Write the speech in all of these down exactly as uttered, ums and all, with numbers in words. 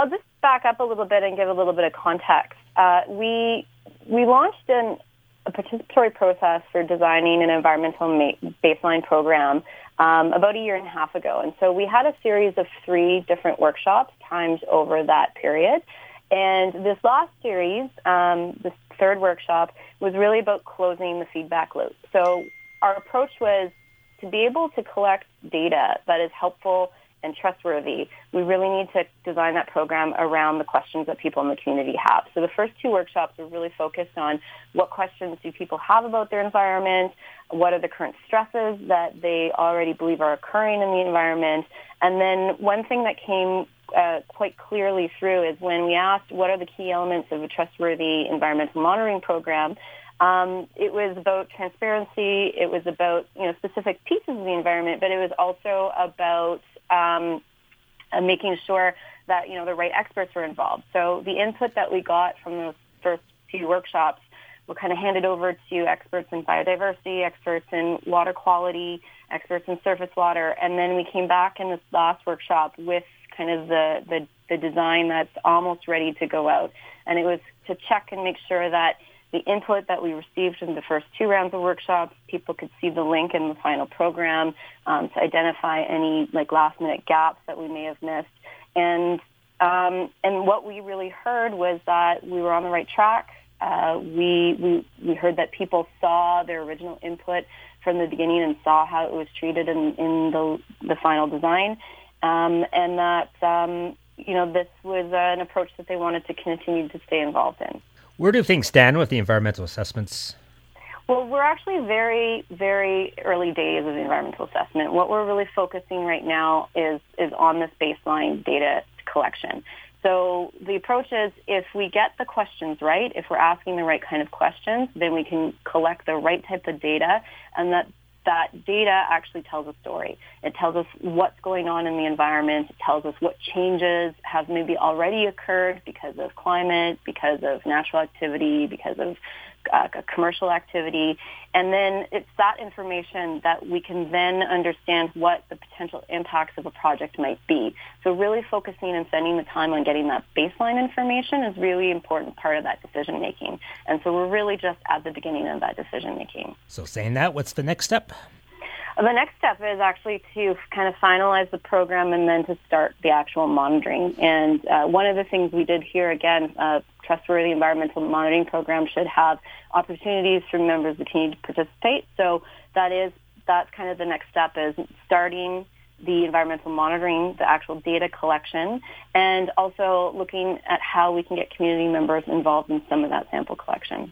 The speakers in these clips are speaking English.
I'll just back up a little bit and give a little bit of context. Uh, we we launched an, a participatory process for designing an environmental ma- baseline program um, about a year and a half ago. And so we had a series of three different workshops timed over that period. And this last series, um, this third workshop, was really about closing the feedback loop. So our approach was to be able to collect data that is helpful and trustworthy. We really need to design that program around the questions that people in the community have. So the first two workshops were really focused on what questions do people have about their environment, what are the current stresses that they already believe are occurring in the environment, and then one thing that came uh, quite clearly through is when we asked what are the key elements of a trustworthy environmental monitoring program. Um, it was about transparency. It was about, you know, specific pieces of the environment, but it was also about um, uh, making sure that, you know, the right experts were involved. So the input that we got from those first few workshops were kind of handed over to experts in biodiversity, experts in water quality, experts in surface water, and then we came back in this last workshop with kind of the, the, the design that's almost ready to go out. And it was to check and make sure that the input that we received in the first two rounds of workshops, people could see the link in the final program um, to identify any like last minute gaps that we may have missed. And um, and what we really heard was that we were on the right track. Uh, we, we we heard that people saw their original input from the beginning and saw how it was treated in, in the the final design, um, and that um, you know this was an approach that they wanted to continue to stay involved in. Where do things stand with the environmental assessments? Well, we're actually very, very early days of the environmental assessment. What we're really focusing right now is is on this baseline data collection. So the approach is if we get the questions right, if we're asking the right kind of questions, then we can collect the right type of data, and that that data actually tells a story. It tells us what's going on in the environment. It tells us what changes have maybe already occurred because of climate, because of natural activity, because of uh, commercial activity. And then it's that information that we can then understand what the potential impacts of a project might be. So really focusing and spending the time on getting that baseline information is really important part of that decision making. And so we're really just at the beginning of that decision making. So saying that, what's the next step? The next step is actually to kind of finalize the program and then to start the actual monitoring. And uh, one of the things we did here, again, uh, Trustworthy Environmental Monitoring Program should have opportunities for members of the community to participate. So that is, that's kind of the next step is starting the environmental monitoring, the actual data collection, and also looking at how we can get community members involved in some of that sample collection.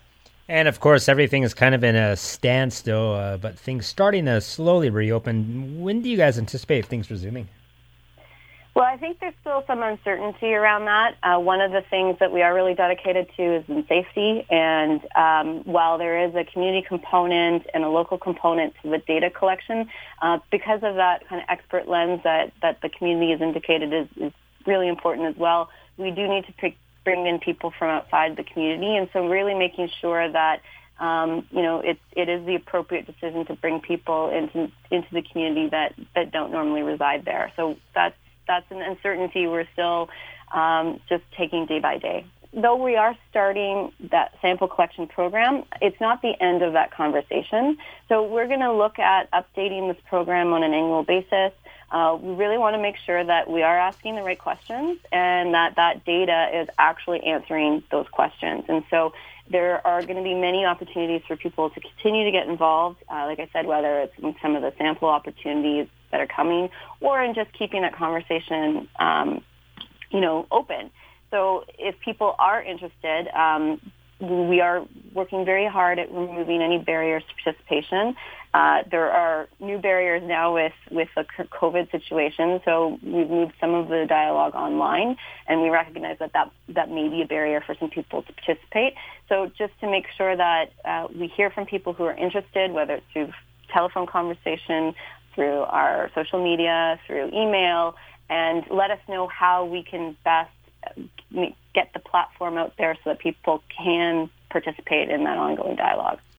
And of course, everything is kind of in a standstill, uh, but things starting to slowly reopen. When do you guys anticipate things resuming? Well, I think there's still some uncertainty around that. Uh, one of the things that we are really dedicated to is in safety. And um, while there is a community component and a local component to the data collection, uh, because of that kind of expert lens that, that the community has indicated is, is really important as well, we do need to pick bring in people from outside the community, and so really making sure that um, you know it it is the appropriate decision to bring people into into the community that, that don't normally reside there. So that's that's an uncertainty we're still um, just taking day by day. Though we are starting that sample collection program, it's not the end of that conversation. So we're going to look at updating this program on an annual basis. Uh, we really want to make sure that we are asking the right questions and that that data is actually answering those questions. And so there are going to be many opportunities for people to continue to get involved, uh, like I said, whether it's in some of the sample opportunities that are coming or in just keeping that conversation, um, you know, open. So if people are interested, um, we are working very hard at removing any barriers to participation. Uh, there are new barriers now with, with the COVID situation, so we've moved some of the dialogue online, and we recognize that that, that may be a barrier for some people to participate. So just to make sure that uh, we hear from people who are interested, whether it's through telephone conversation, through our social media, through email, and let us know how we can best get the platform out there so that people can participate in that ongoing dialogue.